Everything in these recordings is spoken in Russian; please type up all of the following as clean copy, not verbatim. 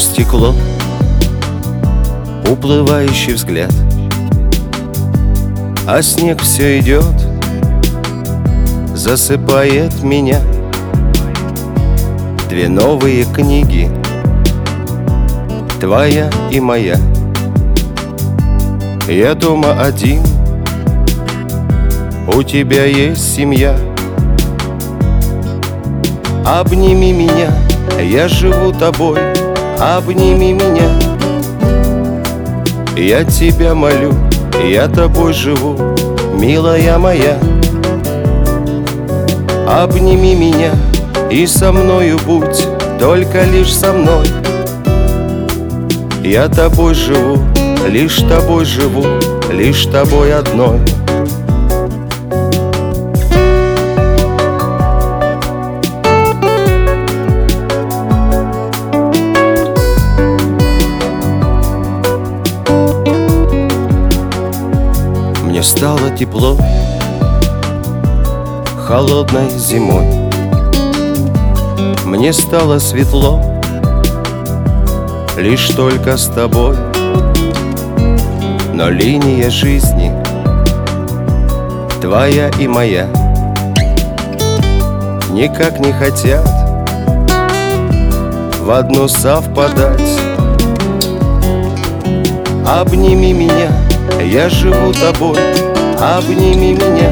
стекло, уплывающий взгляд, а снег все идет, засыпает меня. Две новые книги, твоя и моя. Я дома один, у тебя есть семья. Обними меня, я живу тобой, обними меня. Я тебя молю, я тобой живу, милая моя. Обними меня и со мною будь, только лишь со мной. Я тобой живу, лишь тобой живу, лишь тобой одной. Мне стало тепло холодной зимой. Мне стало светло лишь только с тобой. Но линия жизни твоя и моя никак не хотят в одну совпадать. Обними меня, я живу тобой, обними меня.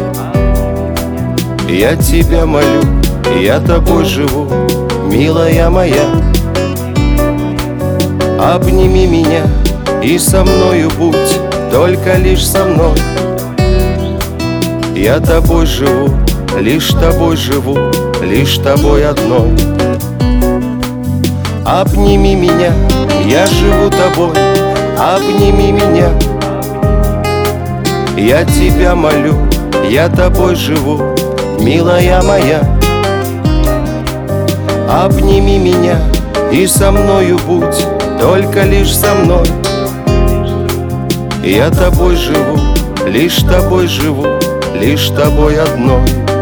Я тебя молю, я тобой живу, милая моя. Обними меня и со мною будь, только лишь со мной. Я тобой живу, лишь тобой живу, лишь тобой одной. Обними меня, я живу тобой, обними меня. Я тебя молю, я тобой живу, милая моя. Обними меня и со мною будь, только лишь со мной. Я тобой живу, лишь тобой живу, лишь тобой одной.